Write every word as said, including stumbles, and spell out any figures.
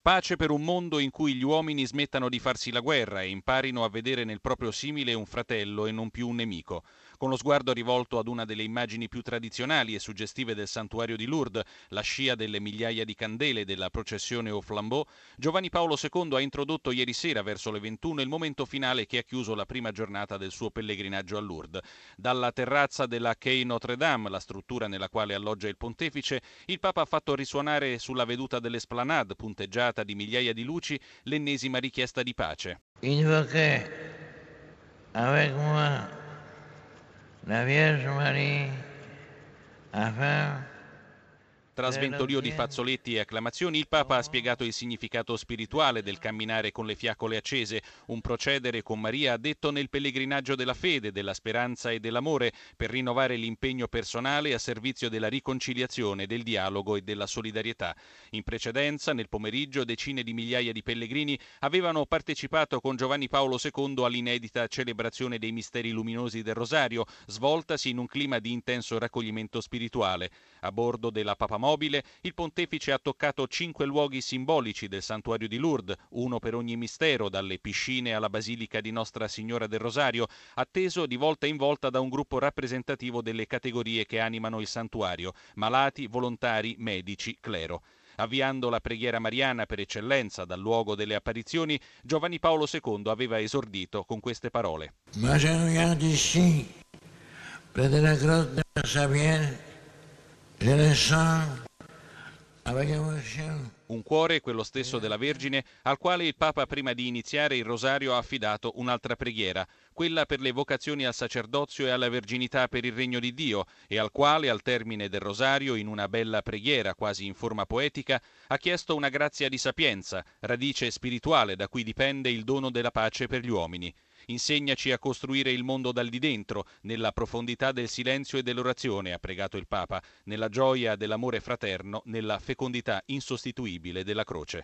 Pace per un mondo in cui gli uomini smettano di farsi la guerra e imparino a vedere nel proprio simile un fratello e non più un nemico. Con lo sguardo rivolto ad una delle immagini più tradizionali e suggestive del santuario di Lourdes, la scia delle migliaia di candele della processione au flambeau, Giovanni Paolo secondo ha introdotto ieri sera verso le ventuno il momento finale che ha chiuso la prima giornata del suo pellegrinaggio a Lourdes. Dalla terrazza della Quai Notre-Dame, la struttura nella quale alloggia il pontefice, il Papa ha fatto risuonare sulla veduta dell'Esplanade, punteggiata di migliaia di luci, l'ennesima richiesta di pace. Invoquez avec moi la Vierge Marie afin Tra sventolio di fazzoletti e acclamazioni, il Papa ha spiegato il significato spirituale del camminare con le fiaccole accese, un procedere con Maria addetto nel pellegrinaggio della fede, della speranza e dell'amore, per rinnovare l'impegno personale a servizio della riconciliazione, del dialogo e della solidarietà. In precedenza, nel pomeriggio, decine di migliaia di pellegrini avevano partecipato con Giovanni Paolo secondo all'inedita celebrazione dei misteri luminosi del Rosario, svoltasi in un clima di intenso raccoglimento spirituale. A bordo della Papa Mobile, il pontefice ha toccato cinque luoghi simbolici del santuario di Lourdes, uno per ogni mistero, dalle piscine alla Basilica di Nostra Signora del Rosario, atteso di volta in volta da un gruppo rappresentativo delle categorie che animano il santuario: malati, volontari, medici, clero. Avviando la preghiera mariana per eccellenza dal luogo delle apparizioni, Giovanni Paolo secondo aveva esordito con queste parole. Moi je regarde ici, près de la grotte de Sabienne, je le sens avec émotion. Un cuore, quello stesso della Vergine, al quale il Papa prima di iniziare il rosario ha affidato un'altra preghiera, quella per le vocazioni al sacerdozio e alla verginità per il regno di Dio, e al quale, al termine del rosario, in una bella preghiera quasi in forma poetica, ha chiesto una grazia di sapienza, radice spirituale da cui dipende il dono della pace per gli uomini. Insegnaci a costruire il mondo dal di dentro, nella profondità del silenzio e dell'orazione, ha pregato il Papa, nella gioia dell'amore fraterno, nella fecondità insostituibile della croce.